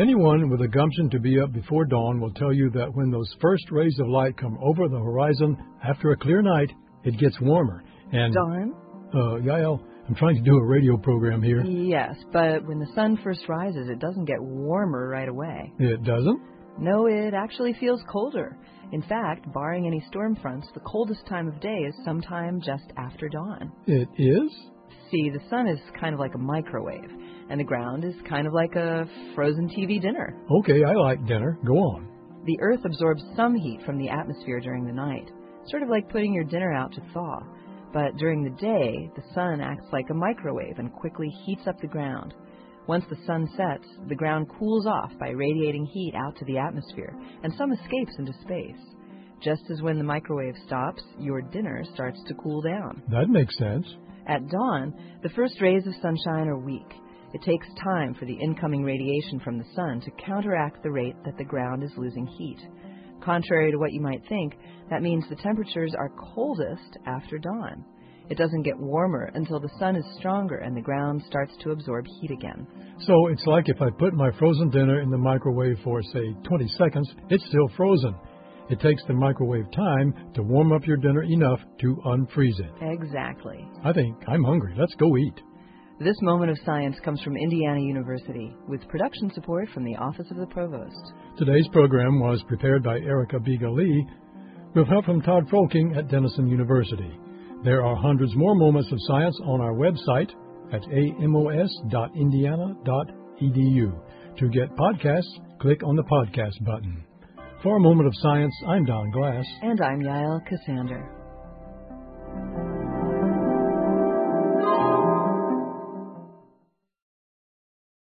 Anyone with a gumption to be up before dawn will tell you that when those first rays of light come over the horizon after a clear night, it gets warmer. And Dawn? Yael, I'm trying to do a radio program here. Yes, but when the sun first rises, it doesn't get warmer right away. It doesn't? No, it actually feels colder. In fact, barring any storm fronts, the coldest time of day is sometime just after dawn. It is? See, the sun is kind of like a microwave, and the ground is kind of like a frozen TV dinner. Okay, I like dinner. Go on. The Earth absorbs some heat from the atmosphere during the night, sort of like putting your dinner out to thaw. But during the day, the sun acts like a microwave and quickly heats up the ground. Once the sun sets, the ground cools off by radiating heat out to the atmosphere, and some escapes into space. Just as when the microwave stops, your dinner starts to cool down. That makes sense. At dawn, the first rays of sunshine are weak. It takes time for the incoming radiation from the sun to counteract the rate that the ground is losing heat. Contrary to what you might think, that means the temperatures are coldest after dawn. It doesn't get warmer until the sun is stronger and the ground starts to absorb heat again. So it's like if I put my frozen dinner in the microwave for, say, 20 seconds, it's still frozen. It takes the microwave time to warm up your dinner enough to unfreeze it. Exactly. I think I'm hungry. Let's go eat. This moment of science comes from Indiana University, with production support from the Office of the Provost. Today's program was prepared by Erica Biga-Lee, with help from Todd Folking at Denison University. There are hundreds more moments of science on our website at amos.indiana.edu. To get podcasts, click on the podcast button. For a moment of science, I'm Don Glass. And I'm Yael Cassander.